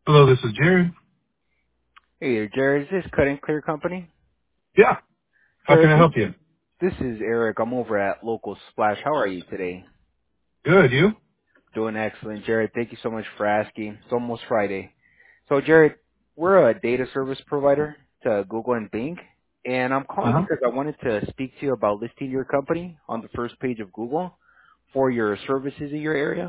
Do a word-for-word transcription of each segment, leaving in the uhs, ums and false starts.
Hello, this is Jared. Hey there, Jared. Is this Cut and Clear Company? Yeah. How can Jared, I this, help you? this is Eric. I'm over at Local Splash. How are you today? Good. You? Doing excellent, Jared. Thank you so much for asking. It's almost Friday. So, Jared, we're a data service provider to Google and Bing, and I'm Uh calling huh. because I wanted to speak to you about listing your company on the first page of Google for your services in your area.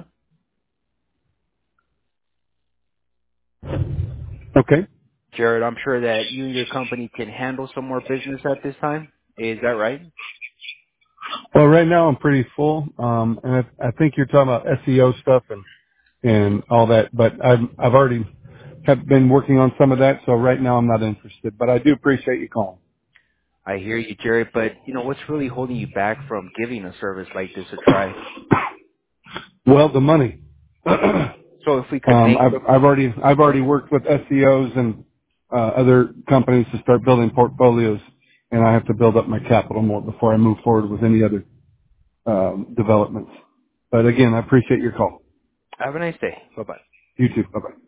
Okay. Jared, I'm sure that you and your company can handle some more business at this time. Is that right? Well, right now I'm pretty full, um, and I, I think you're talking about S E O stuff and and all that. But I've I've already have been working on some of that, so right now I'm not interested. But I do appreciate you calling. I hear you, Jared, but you know, what's really holding you back from giving a service like this a try? Well, the money. um, So if we could make I've the, I've already I've already worked with S E Os and uh, other companies to start building portfolios, and I have to build up my capital more before I move forward with any other um, developments. But again, I appreciate your call. have a nice day. Bye bye. You too. Bye bye.